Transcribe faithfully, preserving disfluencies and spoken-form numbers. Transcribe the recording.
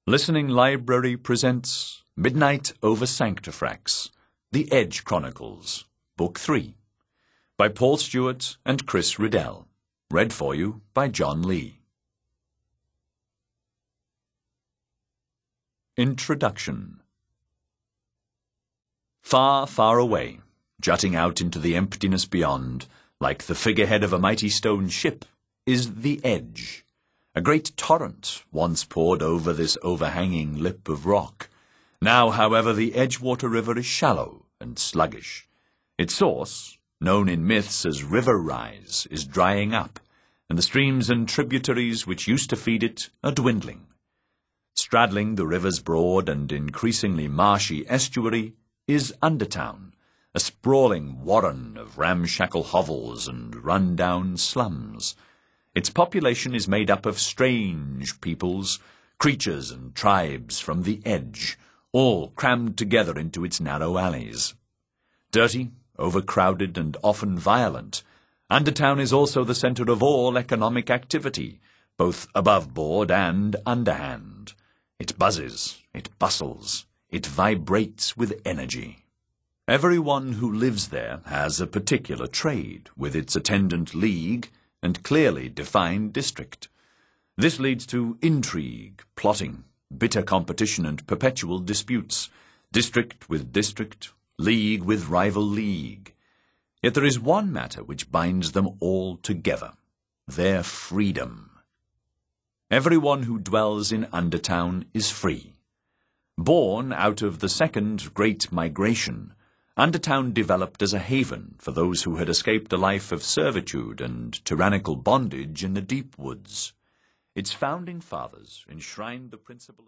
Listening Library presents Midnight over Sanctifrax, The Edge Chronicles, Book three, by Paul Stewart and Chris Riddell. Read for you by John Lee. Introduction. Far, far away, jutting out into the emptiness beyond, like the figurehead of a mighty stone ship, is the Edge. A great torrent once poured over this overhanging lip of rock. Now, however, the Edgewater River is shallow and sluggish. Its source, known in myths as River Rise, is drying up, and the streams and tributaries which used to feed it are dwindling. Straddling the river's broad and increasingly marshy estuary is Undertown, a sprawling warren of ramshackle hovels and run-down slums. Its population is made up of strange peoples, creatures and tribes from the Edge, all crammed together into its narrow alleys. Dirty, overcrowded, and often violent, Undertown is also the center of all economic activity, both above board and underhand. It buzzes, it bustles, it vibrates with energy. Everyone who lives there has a particular trade, with its attendant league and clearly defined district. This leads to intrigue, plotting, bitter competition, and perpetual disputes, district with district, league with rival league. Yet there is one matter which binds them all together: their freedom. Everyone who dwells in Undertown is free. Born out of the second Great Migration, Undertown developed as a haven for those who had escaped a life of servitude and tyrannical bondage in the deep woods. Its founding fathers enshrined the principle